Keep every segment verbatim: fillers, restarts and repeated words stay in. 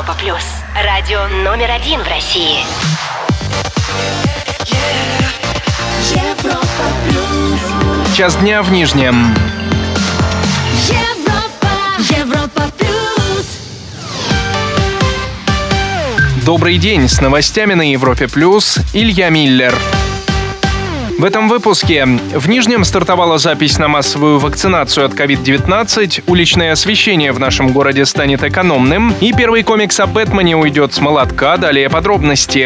Европа плюс. Радио номер один в России. Европа плюс. Час дня в Нижнем. Европа, Европа плюс. Добрый день, с новостями на Европе плюс Илья Миллер. В этом выпуске в Нижнем стартовала запись на массовую вакцинацию от ковид девятнадцать, уличное освещение в нашем городе станет экономным и первый комикс о Бэтмене уйдет с молотка. Далее подробности.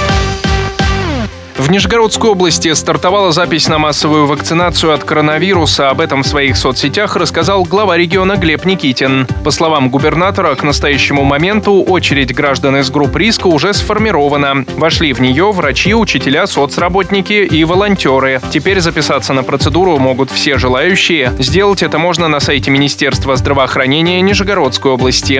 В Нижегородской области стартовала запись на массовую вакцинацию от коронавируса. Об этом в своих соцсетях рассказал глава региона Глеб Никитин. По словам губернатора, к настоящему моменту очередь граждан из групп риска уже сформирована. Вошли в нее врачи, учителя, соцработники и волонтеры. Теперь записаться на процедуру могут все желающие. Сделать это можно на сайте Министерства здравоохранения Нижегородской области.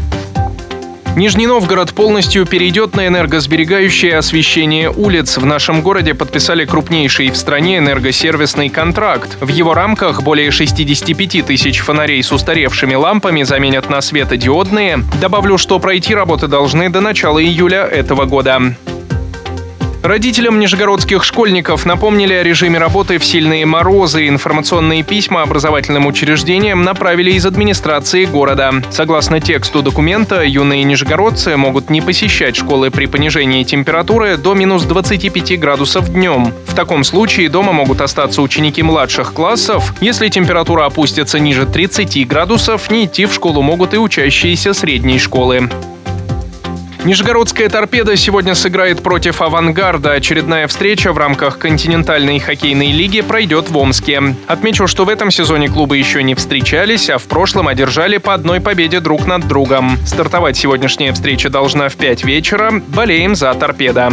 Нижний Новгород полностью перейдет на энергосберегающее освещение улиц. В нашем городе подписали крупнейший в стране энергосервисный контракт. В его рамках более шестьдесят пять тысяч фонарей с устаревшими лампами заменят на светодиодные. Добавлю, что пройти работы должны до начала июля этого года. Родителям нижегородских школьников напомнили о режиме работы в сильные морозы. Информационные письма образовательным учреждениям направили из администрации города. Согласно тексту документа, юные нижегородцы могут не посещать школы при понижении температуры до минус двадцати пяти градусов днем. В таком случае дома могут остаться ученики младших классов. Если температура опустится ниже тридцати градусов, не идти в школу могут и учащиеся средней школы. Нижегородская «Торпедо» сегодня сыграет против «Авангарда». Очередная встреча в рамках континентальной хоккейной лиги пройдет в Омске. Отмечу, что в этом сезоне клубы еще не встречались, а в прошлом одержали по одной победе друг над другом. Стартовать сегодняшняя встреча должна в пять вечера. Болеем за «Торпедо».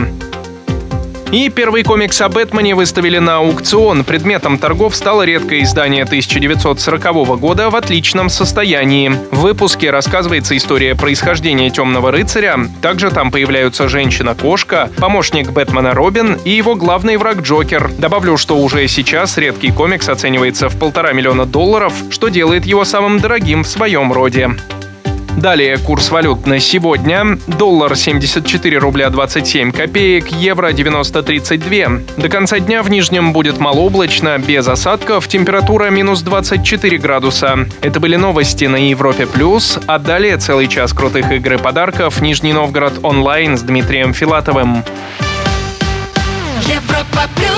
И первый комикс о Бэтмене выставили на аукцион. Предметом торгов стало редкое издание тысяча девятьсот сорокового года в отличном состоянии. В выпуске рассказывается история происхождения Темного рыцаря. Также там появляются женщина-кошка, помощник Бэтмена Робин и его главный враг Джокер. Добавлю, что уже сейчас редкий комикс оценивается в полтора миллиона долларов, что делает его самым дорогим в своем роде. Далее курс валют на сегодня. Доллар семьдесят четыре рубля двадцать семь копеек, евро девяносто тридцать два. До конца дня в Нижнем будет малооблачно, без осадков, температура минус двадцать четыре градуса. Это были новости на Европе плюс, а далее целый час крутых игр и подарков. Нижний Новгород онлайн с Дмитрием Филатовым. Европа плюс.